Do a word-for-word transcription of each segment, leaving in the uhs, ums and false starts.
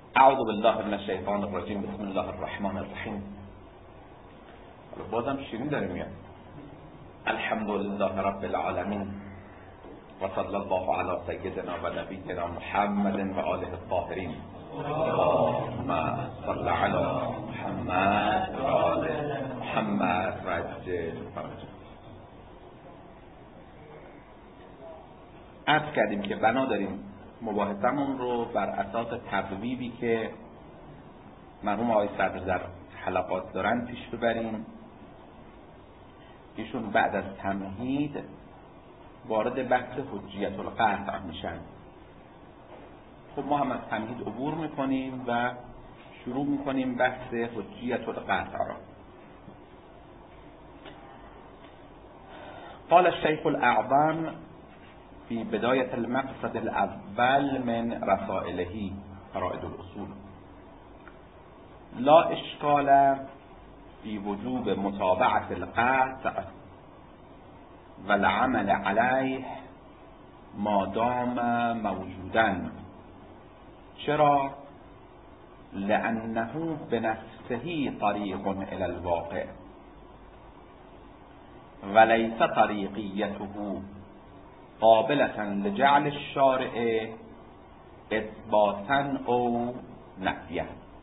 اعوذ بالله من الشیطان الرجیم. بسم الله الرحمن الرحیم. بازم شیرین داره میاد. الحمد لله رب العالمین و صلی الله علی سیدنا و نبینا محمد و آله الطاهرین. اللهم صل علی محمد و آل محمد و عجل فرجهم. عرض کردیم که بنا داریم مباحثمون رو بر اساس تبویبی که مرحوم آقای صدر در حلقات دارن پیش ببریم. ایشون بعد از تمهید وارد بحث حجیت القطع میشن. خب ما هم از تمهید عبور میکنیم و شروع میکنیم بحث حجیت القطع را. قال الشیخ الاعظم في بداية المقصد الأول من رسائله فرائد الأصول: لا إشكال في وجوب متابعة القطع والعمل عليه ما دام موجودا. چرا؟ لأنه بنفسه طريق إلى الواقع وليس طريقيته قابلة لجعل الشارع اثباتا او نفیا.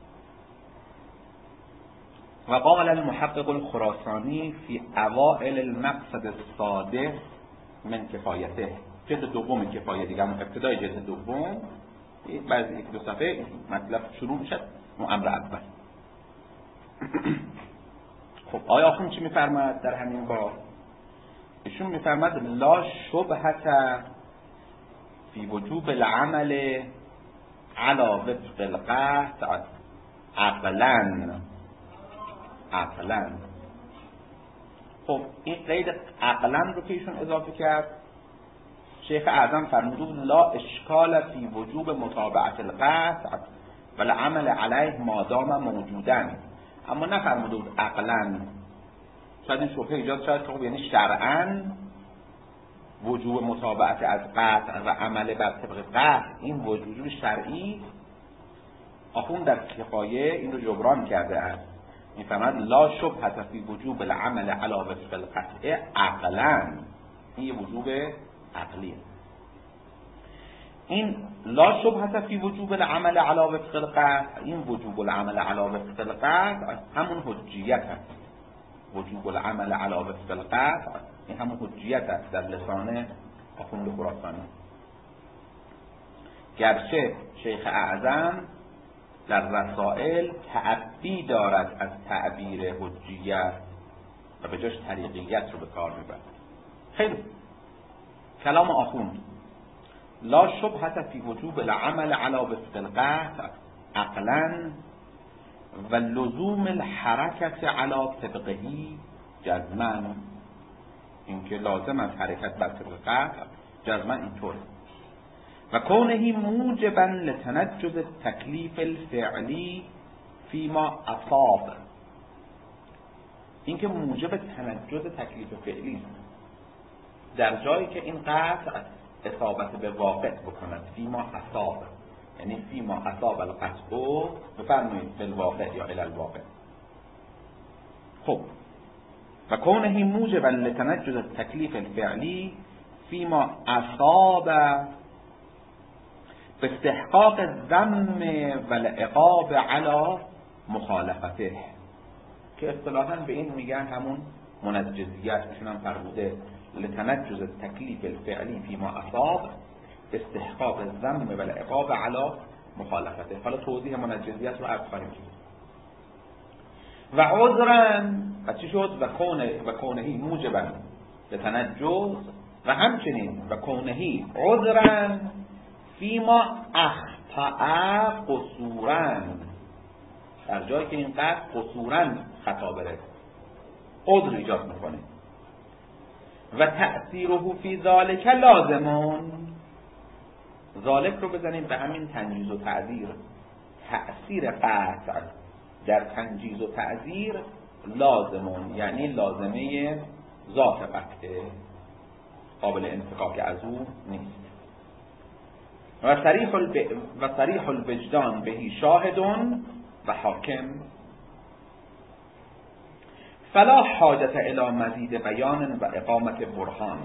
وقال المحقق الخراسانی في اوائل المقصد السادس من کفایته، جلد دوم کفایه دیگه، ابتدای جلد دوم، بعد یک دو صفحه مطلب شروع میشه اون امر اول. خب آیا آخون چی میفرماید در همین باب؟ ایشون میفرماد لا شبهت فی وجوب العمل علی وفق القطع عقلا. عقلا خب این قید عقلا رو که ایشون اضافه کرد، شیخ اعظم فرمود لا اشکال فی وجوب متابعت القطع والعمل علیه ما دام موجودا، اما نفرمود عقلا. شاید این شبهه ایجاد شاید که یعنی شرعاً وجوب متابعت از قطع و عمل بر طبق قطع این وجوب شرعی. آخون در کفایه این رو جبران کرده است. میفهمد لا شبهه فی وجوب العمل علی وفق القطع عقلاً، این یه وجوب عقلیه. این لا شبهه فی وجوب العمل علی وفق القطع، این وجوب العمل علی وفق القطع همون حجیت است. وجوب العمل علی وفق القطع این همون حجیت است در لسان آخوند خراسانی. گرچه شیخ اعظم در رسائل تعبی دارد از تعبیر حجیت و به جاش طریقیت رو به کار میبرد. خیلی کلام آخوند لا شبهة فی وجوب العمل علی وفق القطع عقلا و لزوم الحرکت علی طبقه جزما، این که لازم از حرکت بر طبق قطع جزما اینطوره. و کونه موجبا لتنجز التکلیف الفعلی فیما اصاب، این که موجب تنجز تکلیف فعلی در جایی که این قطع اصابت به واقع بکند. فیما اصاب یعنی فیما اصاب القطع بفرمایید بالواقع یا الی الواقع. خب و کونه موجبا لتنجز التکلیف الفعلی فیما اصاب به استحقاق الذم و العقاب علی مخالفته، که اصطلاحاً به این میگن همون منجزیت. ایشون هم فرموده لتنجز التکلیف الفعلی فیما اصاب استحقاق الذم و العقاب علی مخالفته. حالا توضیح منجزیت رو عرض خواهیم کرد. و عذرا و چی شد؟ و کونه و کونهی موجبا لتنجز و همچنین و کونهی عذرا فیما اخطأ قصورا، در جایی که این قصد قصورا خطا بره عذر ایجاد میکنه. و تأثیره فی ذالک لازمون، ذالک رو بزنیم به همین تنجیز و تعذیر. تأثیر قطع در تنجیز و تعذیر لازمون یعنی لازمه ذات قطعه، قابل انفکاک از او نیست. و صریح الب... و صریح الوجدان بهی شاهدون و حاکم فلا حاجت الی مزید بیان و اقامت برهان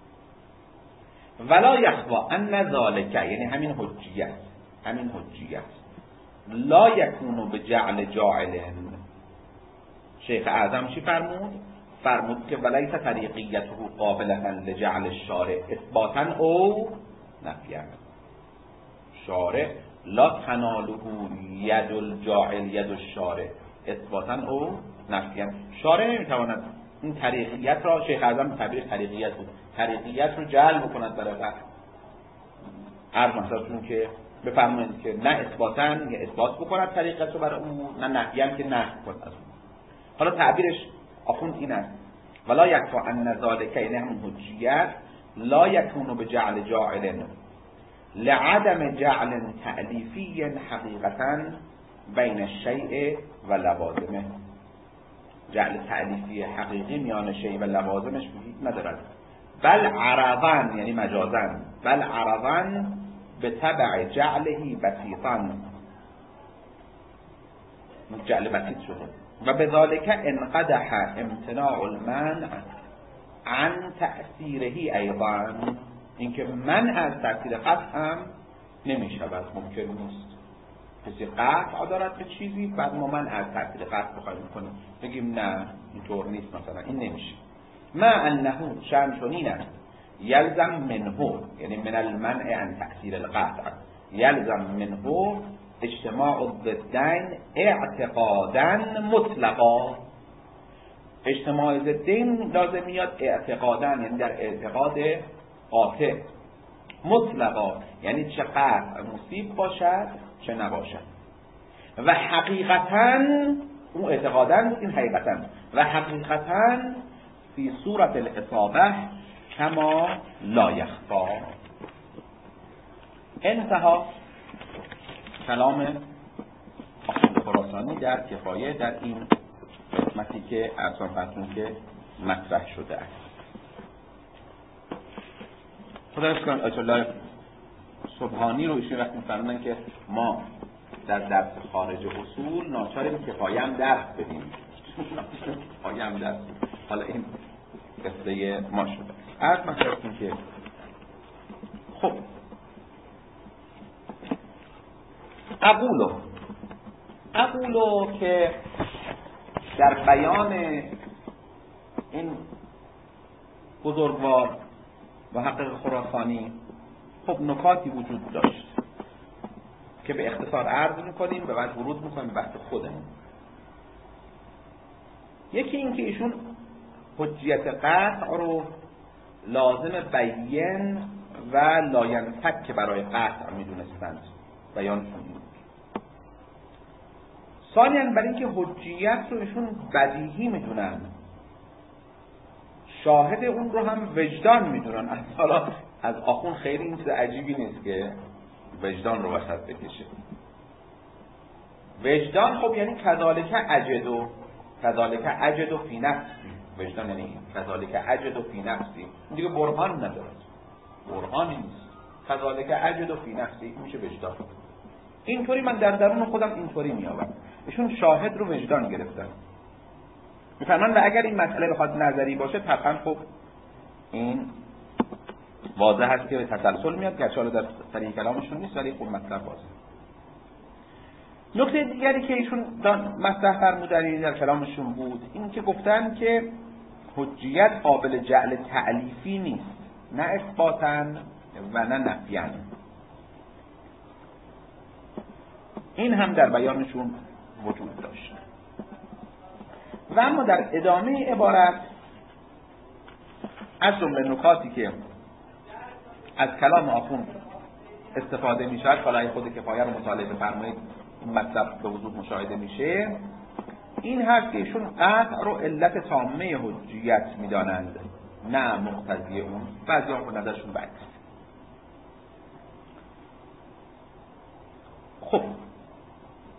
ولا یخوا ان ذالک، یعنی همین حجیت همین حجیت لا یکونو به جعل جاعل. شیخ اعظم چی فرمود؟ فرمود که ولیس طریقیته قابلتا لجعل الشارع اثباتا او نفیا. شارع لا تناله ید الجاعل ید الشارع اثباتا او نفیا. شارع نمیتواند این طریقیت را، شیخ اعظم تعبیر طریقیت بود، طریقیت رو جلب کند برای فهم. هر مثلا که بفرمایید که نه اثباتا یا اثبات بکند طریقت رو برای اون، نه نفیا که نفی کند از اون. حالا تعبیرش آخوند این است ولا یکفا ان ذالک، یعنی همون حجیت لا یکونو به جعل جاعل لعدم جعل تألیفی حقیقتا بین الشیء و لوازمه. جعل تألیفی حقیقی میان شیء و لوازمش وجود ندارد، بل عرضا یعنی مجازا، بل عرضا به تبع جعلهی بسیطا، جعل بسیط شده و بذالک انقدح امتناع المنع عن تأثیرهی ایضا، اینکه منع از تأثیر قطع هم نمی شود، ممکن نیست. کسی قطع دارد به چیزی بعد ما منع از تأثیر قطع بخواهیم کنیم بگیم نه اینطور نیست، مثلا این نمیشه. ما انه شأن چنین است یلزم منه، یعنی من المنع عن تأثیر القطع، یلزم منه اجتماع الضدین اعتقادا مطلقا. اجتماع ضدین لازم میاد اعتقادا، یعنی در اعتقاد قاطع، مطلقا یعنی چه قطع مصیب باشد چه نباشد، و حقیقتا اون اعتقادا این حقیقتا و حقیقتا فی صورت الاصابه کما لا یخفا. انتها کلام آخوند خراسانی در کفایه در این قسمتی که ارسان فرسون که مطرح شده است. خدا رسول کنم آیت الله سبحانی رو ایشون وقتی فرمودن که ما در درس خارج اصول ناچاریم کفایه هم درس بدیم، کفایه هم درس. حالا این قصه ما شده. عرض مطرح که خب اقولو اقولو که در بیان این بزرگوار و حقیق خراسانی خب نکاتی وجود داشت که به اختصار عرض میکنیم و بعد ورود میکنیم بحث خودمون. یکی این که ایشون حجیت قطع رو لازم بیان و لاینفک که برای قطع میدونستند، بیانشون بود. ثانیاً برای اینکه حجیت رو ایشون بدیهی میدونن، شاهد اون رو هم وجدان میدونن. حالا از آخون خیلی این چیز عجیبی نیست که وجدان رو وسط بکشه. وجدان خب یعنی کذالک اجد و کذالک اجد و فی نفسی، وجدان یعنی این کذالک اجد و فی نفسی، این دیگه برهان نداره، برهانی نیست. کذالک اجد و فی نفسی میشه وجدان. اینطوری من در درون خودم اینطوری میابم. ایشون شاهد رو وجدان گرفتن. میفهمن و اگر این مسئله بخواد نظری باشه طبعا خب این واضح هست که تسلسل میاد، گرچه حالا در سریع کلامشون نیست ولی خب مطلب واضح. نکته دیگری که ایشون مطرح فرمودن در کلامشون بود این که گفتن که حجیت قابل جعل تألیفی نیست، نه اثباتاً و نه نفیاً. این هم در بیانشون وجود داشت. و اما در ادامه عبارت از جمله نکاتی که از کلام آخوند استفاده می شود، حالا خود کفایه رو مطالعه بفرمایید این مطلب به وضوح مشاهده میشه، این هست که ایشون قطع رو علت تامه حجیت می دانند، نه مقتضی اون. بعضی ها به نظرشون بعد. خب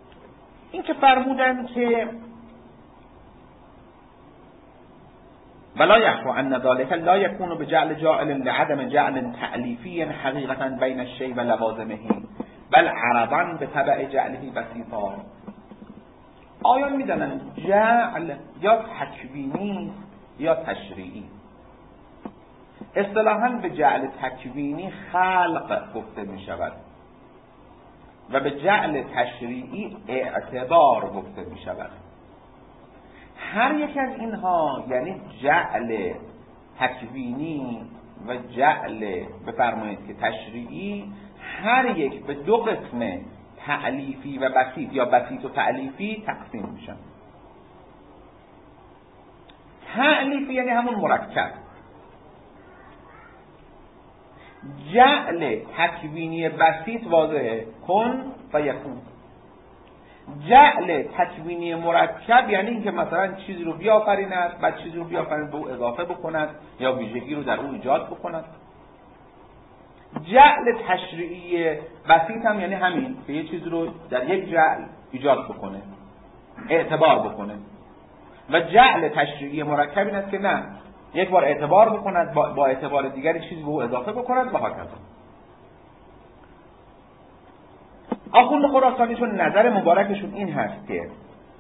این که فرمودن که ولا يخفى ان ذلك لا يكون بجعل جاعل لعدم جعل تعلیفی حقیقتا بین الشیء و لوازمه بل عرضا به تبع جعله بسیطا. آیان میدانن جعل یا تکوینی یا تشریعی. اصطلاحاً به جعل تکوینی خلق گفته می شود و به جعل تشریعی اعتبار گفته می شود. هر یک از اینها یعنی جعل تکوینی و جعل بفرمایید که تشریعی هر یک به دو قسم تألیفی و بسیط یا بسیط و تألیفی تقسیم میشن. تألیفی یعنی همون مرکب. جعل تکوینی بسیط واضحه، کن و یکون. جعل تکوینی مرکب یعنی اینکه مثلا چیزی رو بیافریند، بعد چیزی رو بیافریند به او اضافه بکند یا ویژگی رو در او ایجاد بکند. جعل تشریعی بسیط هم یعنی همین که یه چیزی رو در یک جعل ایجاد بکنه، اعتبار بکنه. و جعل تشریعی مرکب این است که نه، یک بار اعتبار بکند، با, با اعتبار دیگری چیزی به او اضافه بکند و هکذا. آخوند خراسانیشون نظر مبارکشون این هست که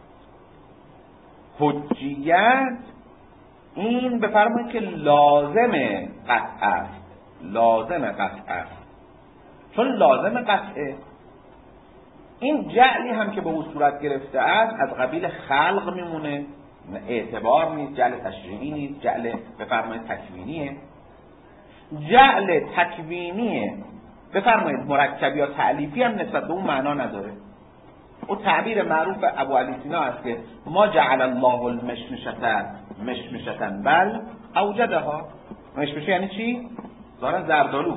حجیت این بفرمایید که لازم قطع است، لازم قطع است. چون لازم قطعه، این جعلی هم که به او صورت گرفته است از قبیل خلق میمونه، اعتبار نیست، جعل تشریعی نیست، جعل بفرمایید تکوینیه. جعل تکوینیه بفرمایید مرکب یا تألیفی هم نسبت به اون معنا نداره. او تعبیر معروف ابو علی سینا است که ما جعل الله المشمشة مشمشة بل اوجدها. مشمشه یعنی چی؟ ظاهرا زردآلو.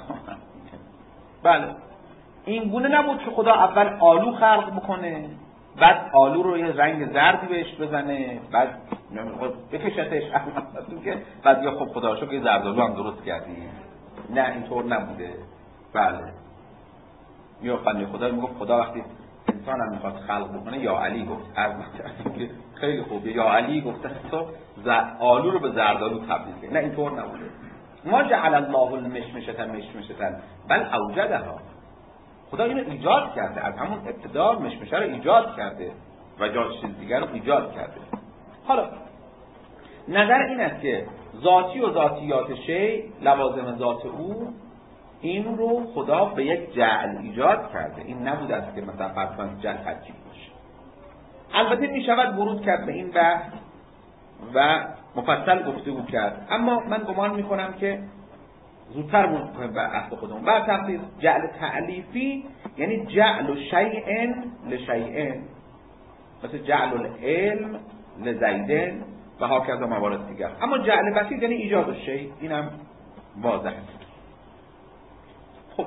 بله، این گونه نبود که خدا اول آلو خلق بکنه، بعد آلو رو یه رنگ زردی بهش بزنه، بعد بکشتش که بعد یا خب خدا شو که زردآلو هم درست کردی. نه، اینطور نبوده. بله، یا بنده خدا میگه خدا وقتی انسان هم میخواد خلق بکنه یا علی گفت، که خیلی خوبه، یا علی گفته تو آلو رو به زردآلو تبدیل کنی. نه، اینطور نبوده. ما جعل الله المشمشة مشمشة بل اوجدها. خدا اینو ایجاد کرده، از همون ابتدا مشمشه رو ایجاد کرده و جا چیز دیگر رو ایجاد کرده. حالا نظر این است که ذاتی و ذاتیات شی، لوازم ذات او، این رو خدا به یک جعل ایجاد کرده. این نبود است که مثلا فرضاً جعل ترکیب باشه. البته می شود ورود کرد به این بحث و مفصل گفتگو کرد، اما من گمان می کنم که زودتر مونده به اصل خودمون. بر تقدیر جعل تألیفی یعنی جعل شیء لشیء، مثل جعل العلم لزید و هاکذا موارد دیگر. اما جعل بسیط یعنی ایجاد الشیء، اینم واضح است. خب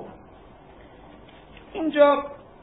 اینجا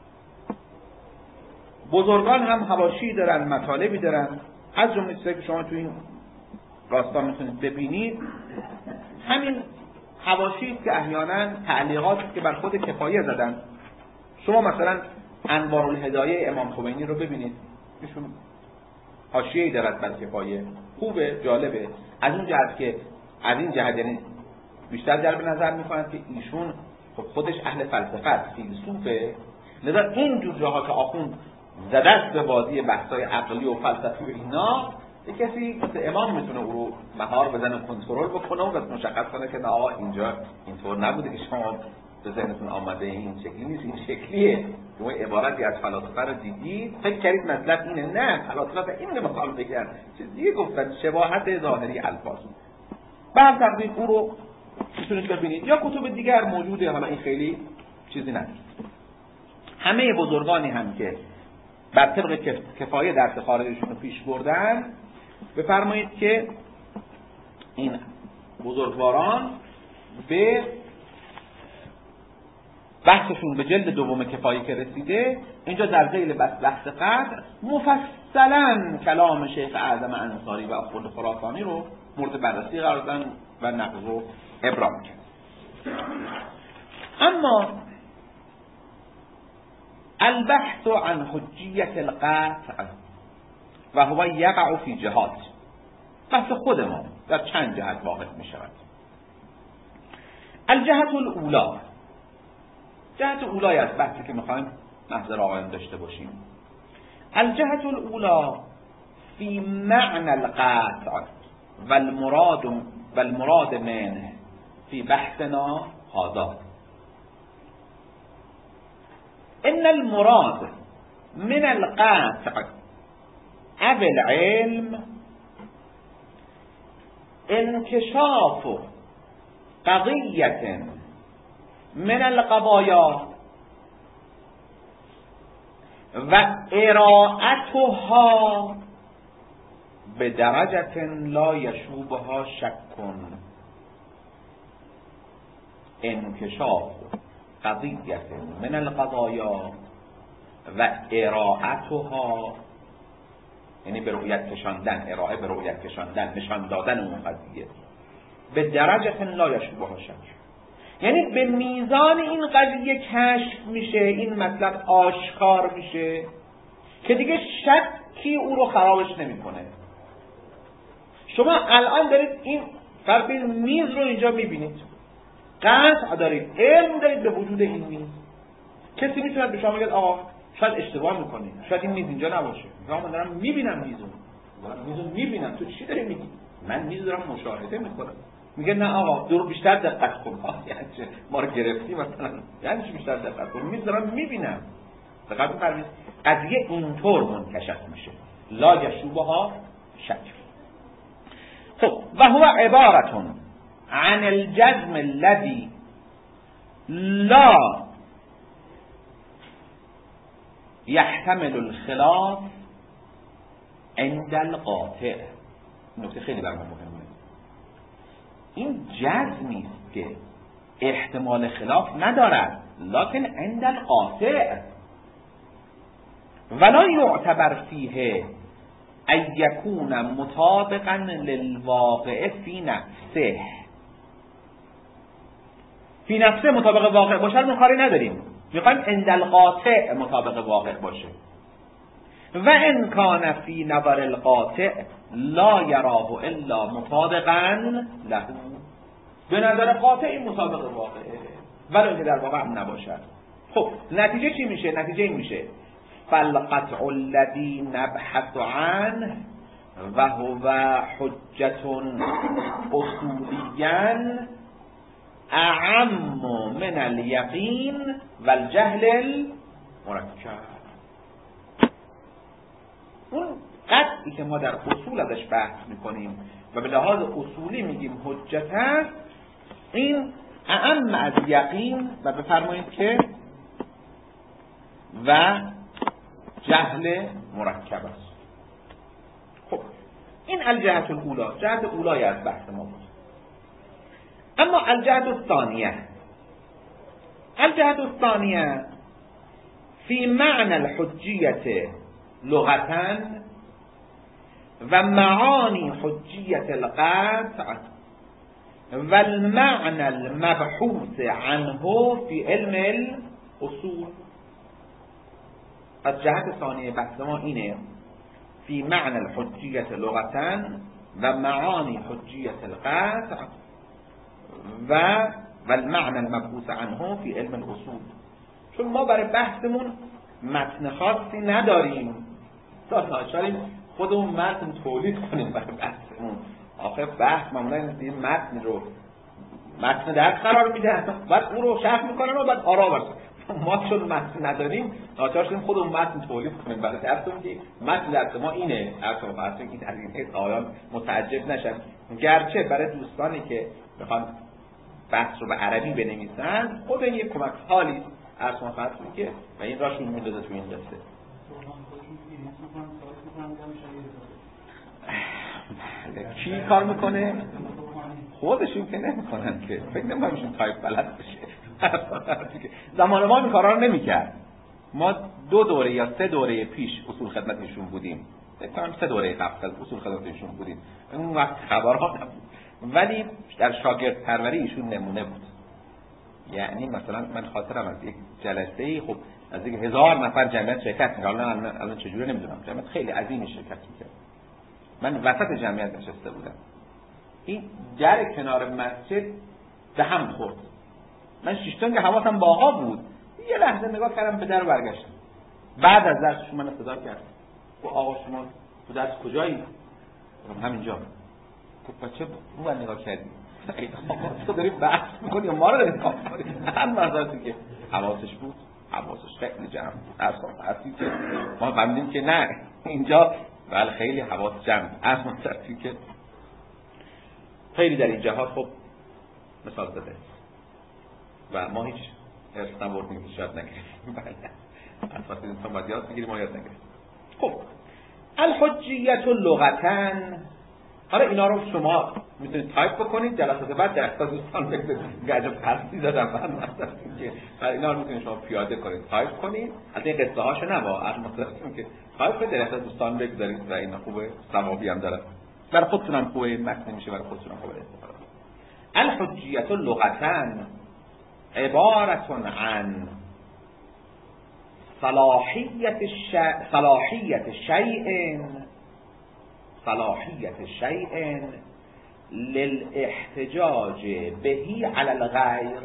بزرگان هم حواشی دارن، مطالبی دارن، از جمله چیزایی که شما تو این راستا میتونید ببینید. همین حواشی که احیانا تعلیقاتی که بر خود کفایه زدن. شما مثلا انوار الهدایه امام خمینی رو ببینید، ایشون حاشیه‌ای دارد بر کفایه، خوبه، جالبه، از اون جهت که از این جهت یعنی بیشتر جلب نظر میکنند که ایشون خب خودش اهل فلسفه است، فیلسوفه، لذا این جور جاها که آخوند زدست به بازی بحث‌های عقلی و فلسفی و اینا، یک کسی مثل امام میتونه او رو مهار بزنه، کنترل بکنه و مشخص کنه که نه آقا اینجا اینطور نبوده که شما به ذهنتون آمده، این شکلی نیست، این شکلیه. شما عبارتی از فلاسفه رو دیدید فکر کردید مطلب اینه، نه، فلاسفه این نمیخوام بگن، چیز دیگه گفتن، شباهت ظاهری الفاظ. به هر تقدیر او رو میتونید ببینید، یا کتب دیگر موجوده، حالا این خیلی چیزی نداره. همه بزرگانی هم که بر طبق کفایه درس خارجشون رو پیش بردن، بفرمایید که این بزرگواران به بحثشون به جلد دوم کفایه که رسیده، اینجا در ذیل بحث قدر مفصلا کلام شیخ اعظم انصاری و آخوند خراسانی رو مورد بررسی قرار دادن و نقض و ابرام کرد. اما البحث عن حجیت القطع و هو یقع فی جهات، بحث خود ما در چند جهت واقع می شود. الجهت الاولا، جهت اولای از بحثی که میخوایم محضر آقایان داشته باشیم. الجهت الاولا فی معنى القطع والمراد والمراد منه فی بحثنا هذا. ان المراد من القطع او العلم انکشاف قضیة من القضایا و ارائتها به درجة لا یشوبها شک. انکشاف قضیة من القضایا و ارائتها، یعنی به رؤیت کشاندن، ارائه به رؤیت کشاندن، نشان دادن اون قضیه، به درجة لا یشوبها شک، یعنی به میزان این قضیه کشف میشه، این مطلب آشکار میشه که دیگه شکی او رو خرابش نمیکنه. شما الان دارید این فرق میز رو اینجا میبینید، قطع دارید، علم دارید به وجود این میز. کسی میتونه به شما بگه آقا شاید اشتباه میکنید، شاید این میز اینجا نباشه. من دارم میبینم میزو، دارم میزو میبینم، تو چی داری میگی؟ من میز دارم مشاهده میکنم. میگه نه آقا دور بیشتر دقت کن. یعنی چه؟ ما رو گرفتی مثلا؟ یعنی چی بیشتر دقت کن؟ میز دارم میبینم. دقت بفرمایید، قضیه اینطور منکشف میشه، لا یشوبها شک. خب و هو عبارة عن الجزم الذي لا يحتمل الخلاف عند القاطع. نکته خیلی برام مهمه، این جزمی است که احتمال خلاف ندارد، لكن عند القاطع ولا يعتبر فيه ان يكون مطابقا للواقع في نفسه. فی نفسه مطابق واقع باشه رو کاری نداریم، میخوایم عند القاطع مطابق واقع باشه. و ان کان فی نظر القاطع لا یراه الا مطابقا له، به نظر قاطع این مطابق واقعه ولی اینکه در واقع هم نباشد. خب نتیجه چی میشه؟ نتیجه این میشه فالقطع الذی نبحث عنه و هو حجة اصولیا اعم من الیقین و الجهل المرکب. اون قطعی که ما در اصول ازش بحث میکنیم و به لحاظ اصولی میگیم حجت هست، این اعم از یقین و بفرمایید که و جهل مرکب است. خب این الجهت الاولا، جهت اولای از بحث ما بود. اما الجهت الثانیه، الجهت الثانیه فی معنى الحجیت لغتا و معانی حجیت القطع و المعنى المبحوث عنه فی علم الاصول. از جهت ثانیه بحث ما اینه، فی معنى الحجیت لغتا و معانی حجیت القطع و و المعنى المبحوث عنه فی علم الاصول. چون ما برای بحثمون متن خاصی نداریم، تا ناچاریم خودمون متن تولید کنیم برای بحثمون. آخه بحث معمولا این متن رو متن درس قرار میدن، بعد اون رو شرح میکنن و بعد آرا برسن. ما چون متن نداریم ناچار شدیم خودمون متن تولید کنیم برای درسمون که متن درس ما اینه. اصلا بحث این از این آیان متعجب نشن، گرچه برای دوستانی که میخوان بحث رو به عربی بنویسن خود این یک کمک حالی از ما فرض میگه و این راشون میندازه تو این قصه. کی کار میکنه؟ خودشون که نمیکنن که، فکر نمیکنم تایپ بلد بشه. زمان ما این کارا رو نمیکرد. ما دو دوره یا سه دوره پیش اصول خدمتشون بودیم، فکر کنم سه دوره قبل اصول خدمتشون بودیم، اون وقت خبرها نبود، ولی در شاگرد پروری ایشون نمونه بود. یعنی مثلا من خاطرم از یک جلسه، خب از یک هزار نفر جمعیت شرکت می‌کرد، الان الان چجوری نمیدونم، جمعیت خیلی عظیمی شرکت می‌کرد. من وسط جمعیت نشسته بودم، این در کنار مسجد به هم خورد. من شیشتون که حواسم با آقا بود، یه لحظه نگاه کردم به در برگشتم. بعد از درس شما من صدا کرد گفت آقا شما تو درس کجایی؟ گفتم همینجا. گفت بچه رو من نگاه کردی؟ آقا تو داری بحث میکنی ما رو داری نگاه میکنی؟ هم مزارتی که حواسش بود، حواسش خیلی جمع از خواهد که ما فهمیدیم که نه اینجا بله خیلی حواس جمع از مزارتی که خیلی در این جهات خب مثال زده و ما هیچ ارث نبردیم که شاید نگرفتیم. بله اساس انسان باید یاد بگیریم ما یاد نگرفتیم. خب الحجیت لغتن، حالا اینا رو شما میتونید تایپ بکنید، جلسات بعد در اختار دوستان بگذارید گجب پرسی دادم من مثلا که اینا رو میتونید شما پیاده کنید تایپ کنید، از این قصه هاشو نبا از مطلبتون که تایپ کنید در اختار دوستان بگذارید و اینا خوبه، ثوابی هم داره برای خودتون هم خوبه، متن میشه برای خودتون هم خوبه استفاده. الحجیت لغتن عبارت عن صلاحیت الشیء صلاحیت شیء صلاحیت شیء للاحتجاج بهی علی الغیر.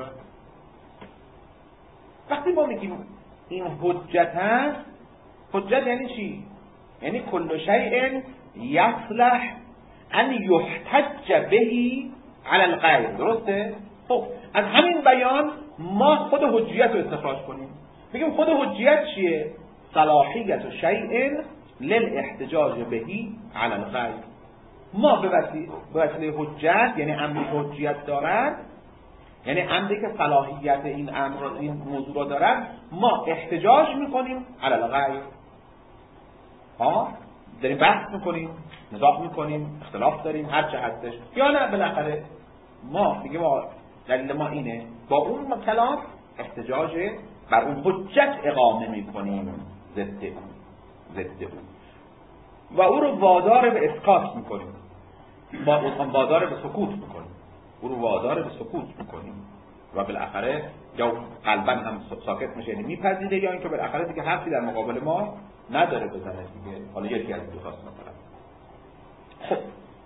وقتی ما میگیم این حجت هست، حجت یعنی چی؟ یعنی کل شیء یصلح ان یحتج بهی علی الغیر. درسته؟ خب از همین بیان ما خود حجیت رو استخراج کنیم، بگیم خود حجیت چیه؟ صلاحیت شیء للاحتجاج بهی علی الغیر. ما به وسیله حجت، یعنی امری که حجیت دارد، یعنی امری که صلاحیت این امر این موضوع را دارد، ما احتجاج میکنیم علی الغیر. ها داریم بحث میکنیم، نزاع میکنیم، اختلاف داریم، هر چه هستش، یا نه بالاخره ما میگیم دلیل ما اینه، با اون کلام احتجاج بر اون حجت اقامه میکنیم ضد اون ضد اون و او رو وادار به اسکات میکنیم، با اون وادار به سکوت میکنیم، او رو وادار به سکوت میکنیم و بالاخره یا قلبا هم ساکت میشه، یعنی میپذیره، یا اینکه بالاخره دیگه حرفی در مقابل ما نداره بزنه دیگه. حالا یکی از دو تاست مثلا. خب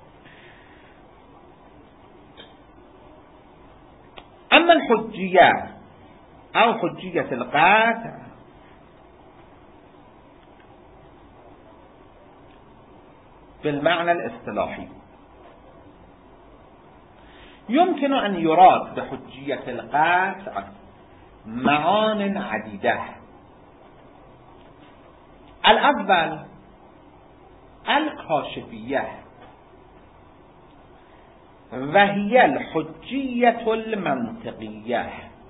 اما الحجیه او حجیه القطع بالمعنى الاصطلاحي يمكن أن يراد بحجية القطع معان عديدة. الأول الكاشفية وهي الحجية المنطقية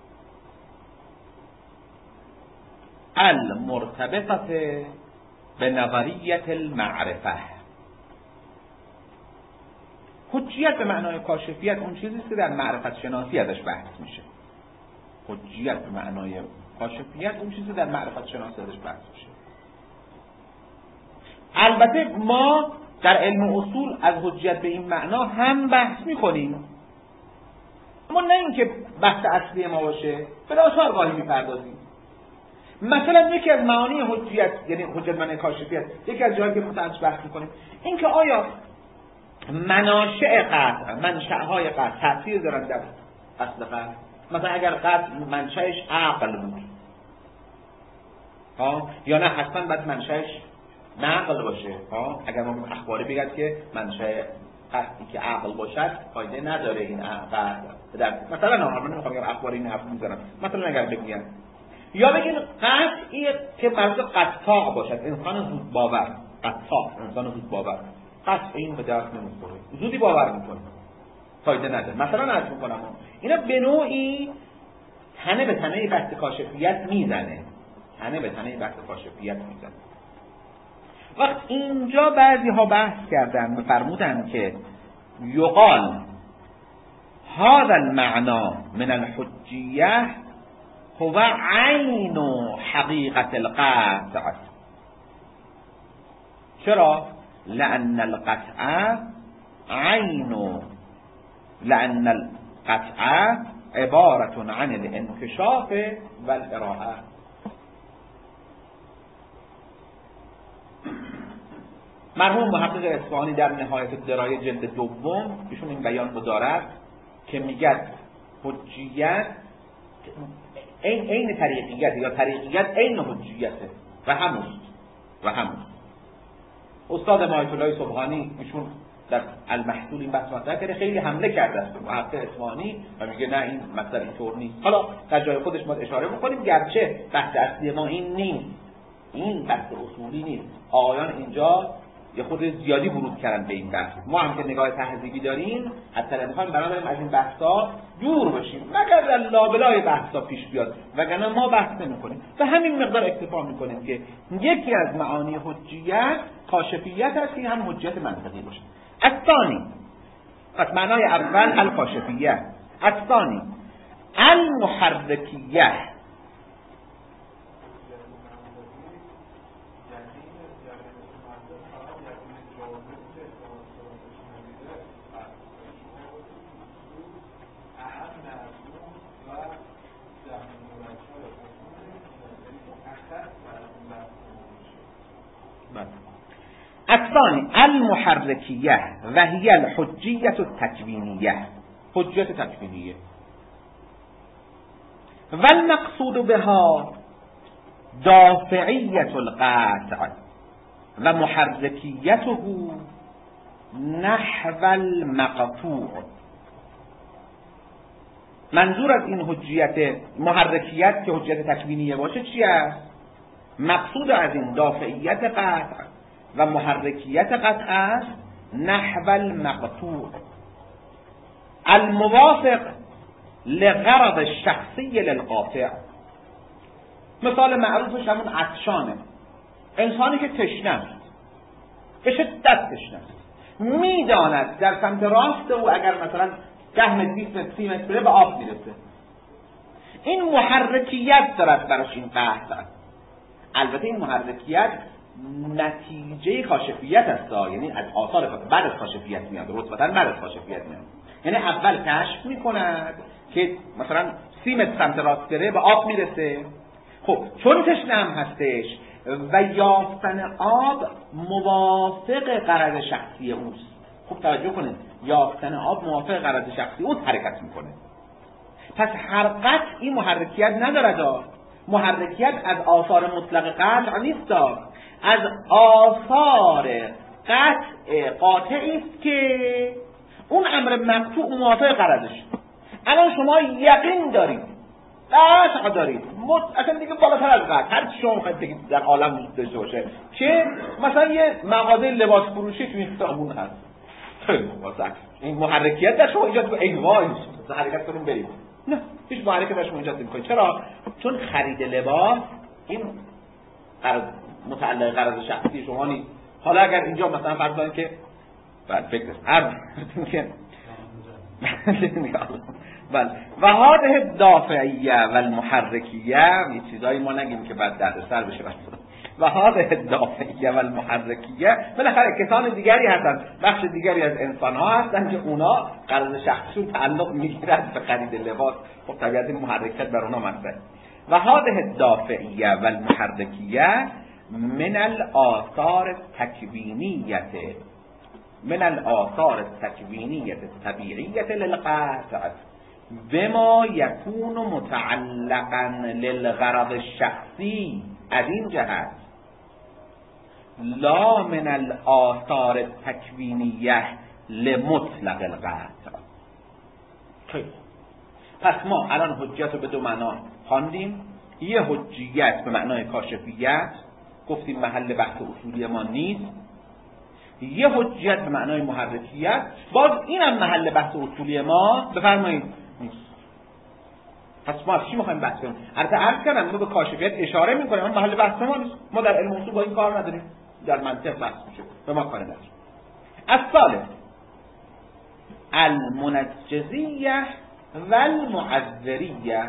المرتبطة بنظرية المعرفة. حجیت به معنای کاشفیت اون چیزی که در معرفت شناسی ازش بحث میشه. حجیت به معنای کاشفیت اون چیزی در معرفت شناسی ازش بحث میشه. البته ما در علم اصول از حجیت به این معنا هم بحث میکنیم، اما نه اینکه بحث اصلی ما باشه، به آثار گاهی میپردازیم. مثلا یکی از معانی حجیت، یعنی حجیت معنای کاشفیت، یکی از جایی که مثلا بحث میکنیم این که آیا مناشأ قطع، منشأهای قطع تأثیر دارن در اصل قطع. مثلا اگر قطع منشأش عقل بود ها، یا نه حتما باید منشأش نقل باشه ها. اگر ما اخباری بگید که منشأ قطعی که عقل باشد فایده نداره این قطع در مثلا نه من نمیخوام بگم اخباری این حرف میزنم، مثلا اگر بگیم یا بگیم قطعی که مرز قطاع باشد، انسان زود باور، قطاع انسان زود باور، قطع این به درد نمیخوره، زودی باور میکنه، فایده نداره. مثلا عرض میکنم اینا به نوعی تنه به تنه بحث کاشفیت میزنه، تنه به تنه بحث کاشفیت میزنه. وقت اینجا بعضی ها بحث کردن و فرمودن که یقال هذا المعنى من الحجیه هو عین حقیقت القطع. چرا؟ لأن القطع عين لأن القطع عبارة عن الانكشاف والإراحة. مرحوم محقق اصفهانی در نهایت درایه جلد دوم ایشون این بیان رو دارد که میگه حجیت این عین طریقیت یا طریقیت عین حجیته و هموست و هموست. استاد ما آیت الله سبحانی ایشون در المحصول این بحث مطرح کرده، خیلی حمله کرده است محقق اصفهانی و میگه نه این مثلا اینطور نیست. حالا در جای خودش ما اشاره میکنیم گرچه بحث اصلی ما این نیست، این بحث اصولی نیست. آقایان اینجا یه خود زیادی ورود کردن به این بحث. ما هم که نگاه تهذیبی داریم حتی میخوایم برای از این بحثا دور بشیم مگر در لابلای بحثا پیش بیاد، وگرنه ما بحث نمی‌کنیم. به همین مقدار اکتفا می‌کنیم که یکی از معانی حجیت کاشفیت است که هم حجیت منطقی باشه. الثانی، پس معنای اول الکاشفیه، الثانی المحرکیه. الثاني المحركية وهي الحجية التكوينية، حجة تكوينية، والمقصود بها دافعية القاطع ومحركيته نحو المقطوع. منظور از این حجیت محرکیت که حجیت تکوینیه باشه چی است؟ مقصود از این دافعیت قطع و محرکیت قطع است نحو المقطوع الموافق لغرض الشخصی للقاطع. مثال معروفش همون عطشانه، انسانی که تشنه است، به شدت تشنه است، میداند در سمت راست او اگر مثلا ده متر بیست متر سی متر به آب میرسه، این محرکیت دارد براش این قطع. البته این محرکیت نتیجه کاشفیت است، یعنی از آثار کاشفیت بعد از کاشفیت میاد، رتبتاً بعد از کاشفیت میاد. یعنی اول کشف میکند که مثلا سی متر سمت راست بره به آب میرسه. خب چون تشنه هم هستش و یافتن آب موافق غرض شخصی اوست. خوب توجه کنید، یافتن آب موافق غرض شخصی اوست حرکت میکنه. پس هر قطع این محرکیت ندارد. محرکیت از آثار مطلق قطع نیست، از آثار قطع قاطعی است که اون امر مقطوع موافق غرضش. الان شما یقین دارید، قطع دارید، اصلا دیگه بالاتر از قطع هر چی شما خواهید در عالم وجود داشته باشه که مثلا یه مغازه لباس فروشی تو این خیابون هست، خیلی واسه این محرکیت در شما ایجاد کنه ای وای حرکت کنیم بریم. نه، هیچ محرکتی در شما ایجاد نمی‌کنه. چرا؟ چون خرید لباس این قرض متعلق قرض شخصی شما نیست. حالا اگر اینجا مثلا فرض کنید که بعد فکر هر که بله و هذه دافعیه و المحرکیه یه چیزایی ما نگیم که بعد دردسر بشه. و هذه دافعیه و المحرکیه بالاخره کسان دیگری هستن، بخش دیگری از انسان ها هستن که اونا قرض شخصیشون تعلق میگیرد به خرید لباس. خب طبیعت محرکیت بر اونا مطرحه. و هذه دافعیه و المحرکیه من الآثار التکوینیه من الآثار التکوینیه الطبیعیه للقطع بما یکون متعلقا للغرض الشخصی. از این جهت لا من الآثار التکوینیه لمطلق القطع. پس ما الان حجیت رو به دو معنا خواندیم. یه حجیت به معنای کاشفیت، گفتیم محل بحث اصولی ما نیست. یه حجیت به معنای محرکیت، باز اینم محل بحث اصولی ما بفرمایید نیست. پس ما از چی میخوایم بحث کنیم؟ البته عرض کردم ما به کاشفیت اشاره میکنیم، اما محل بحث ما نیست. ما در علم اصول با این کار نداریم، در منطق بحث میشه، به ما کار نداریم. الثالث المنجزیه و المعذریه.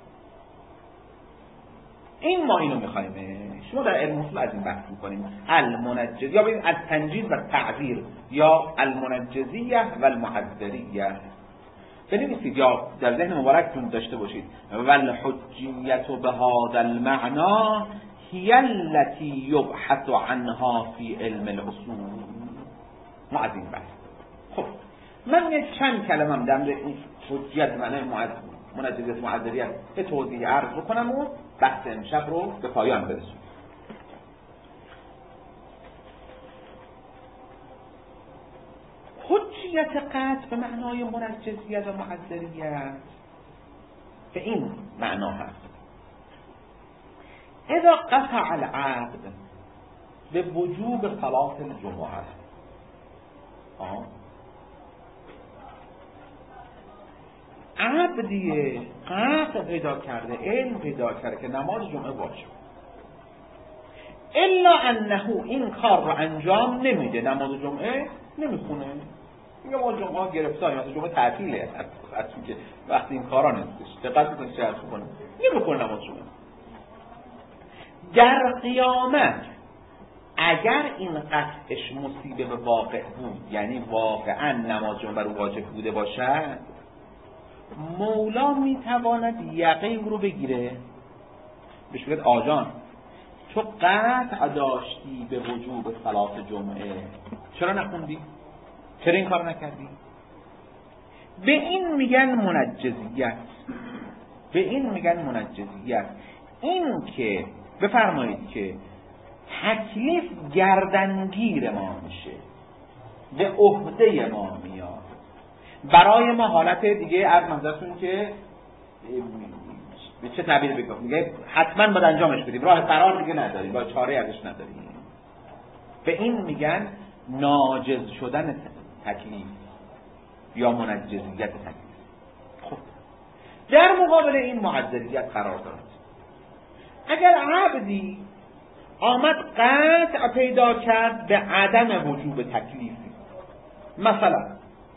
این ما اینو میخوایم، شما در علم اصول از این بحث میکنیم. المنجز یا ببین التنجیز و تعذیر یا المنجزیه و المعذریه بنویسید یا در ذهن مبارکتون داشته باشید. و الحجیت به هذا المعنى هی التی یبحث عنها فی علم الاصول. ما از این بحث. خب من یه چند کلمه در این حجیت معنی منجزیت معذریت به توضیح عرض بکنم و بحث امشب رو به پایان برسونم. حجیت قطع به معنای منجزیت و معذریت به این معنا هست: اذا قطع العقد به وجوب صلاة الجمعه. آه. عبدیه قطع پیدا کرده، علم پیدا کرده که نماز جمعه واجب، الا انه این کار رو انجام نمیده، نماز جمعه نمیخونه. میگه ما جمعه گرفتاریم، مثلا جمعه تعطیله، اصلا که وقتی این کارا نیستش دقت بکنید چه حرف کنه، نمیخونه نماز جمعه. در قیامت اگر این قطعش مصیبه به واقع بود، یعنی واقعا نماز جمعه بر واجب بوده باشد، مولا میتواند یقه او رو بگیره، بهش بگه آجان تو قطع داشتی به وجوب صلاة جمعه، چرا نخوندی؟ چرا این کار نکردی؟ به این میگن منجزیت. به این میگن منجزیت. این که بفرمایید که تکلیف گردنگیر ما میشه، به عهده ما میاد. برای ما حالت دیگه از منظرتون که به چه تعبیر بگم، میگه حتما باید انجامش بدیم، راه فرار دیگه نداریم، با چاره ازش نداریم. به این میگن ناجز شدن تکلیف یا منجزیت تکلیف. خب در مقابل این معذریت قرار دارد. اگر عبدی آمد قطع پیدا کرد به عدم وجوب تکلیفی، مثلا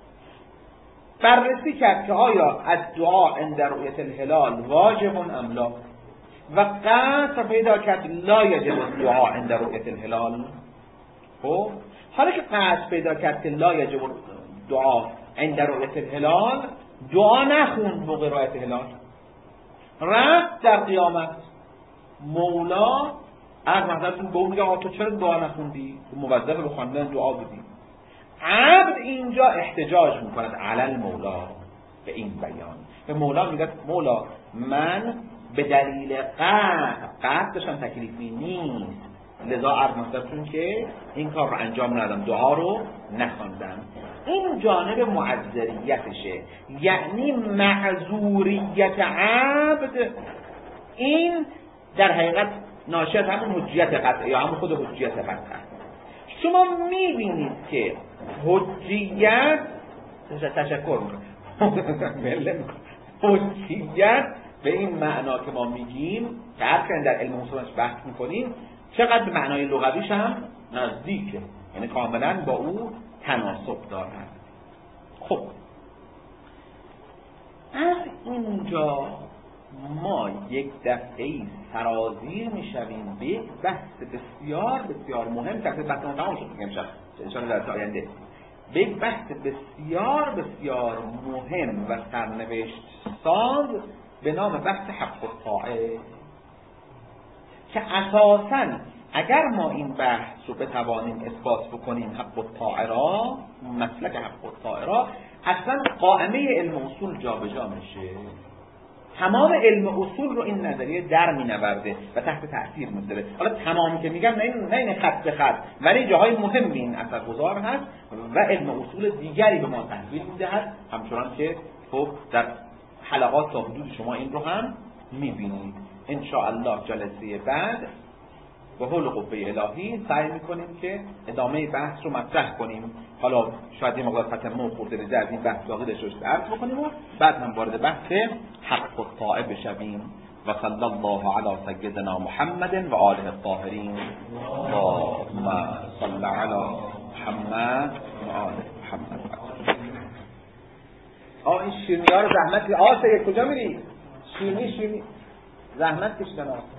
بررسی کرد که آیا الدعا عند رؤیت الهلال واجب ام لا، و قطع پیدا کرد لا یجب الدعا عند رؤیت الهلال. خب حالا که قطع پیدا کرد که لا یجب الدعا عند رؤیت الهلال، دعا نخوند موقع رؤیت الهلال، رفت در قیامت مولا از محضرتون به اون میگه تو چرا دعا نخوندی؟ موظف به خواندن دعا بودی. عبد اینجا احتجاج میکند علی مولا به این بیان، به مولا میگه مولا من به دلیل قطع قطع داشتم تکلیفی نیست، لذا عرض محضرتون که این کار رو انجام ندادم، دعا رو نخواندم. این جانب معذریتشه، یعنی معذوریت عبد. این در حقیقت ناشی از همون حجیت قطع یا همون خود حجیت قطع. شما میبینید که حجیت تشکر میکنم حجیت به این معنا که ما میگیم که هر در علم اصولش بحث میکنیم چقدر به معنای لغویش هم نزدیکه، یعنی کاملا با او تناسب دارد. خب از اینجا ما یک دفعه سرازیر میشویم به یک بحث بسیار بسیار مهم که بحث ما تمام شد امشب ان شاء الله در آینده، به یک بحث بسیار بسیار مهم و سرنوشت ساز به نام بحث حق الطاعه، که اساساً اگر ما این بحث رو بتوانیم اثبات بکنیم حق الطاعه را، مسلک حق الطاعه را، اصلا قائمه علم اصول جابجا میشه. تمام علم اصول رو این نظریه در مینورده و تحت تأثیر میذاره. حالا تمامی که میگم نه این نه این خط به خط، ولی جاهای مهم این اثرگذار هست و علم اصول دیگری به ما تحویل میدهد، همچنان که خب در حلقات تا حدود شما این رو هم میبینید. ان شاء الله جلسه بعد با حول قوه الهی سعی میکنیم که ادامه بحث رو مطرح کنیم. حالا شاید یه مقدار تتمم خورده ریزه از این بحث باقی داشته باشه عرض بکنیم و بعد هم وارد بحث حق الطاعه بشویم. و صلی الله علی سیدنا محمد و آله الطاهرین. اللهم صل علی محمد و آله محمد. آه این شیرینی ها رو زحمت آه سید کجا میری؟ شیرینی شیرینی زحمت کشیدن.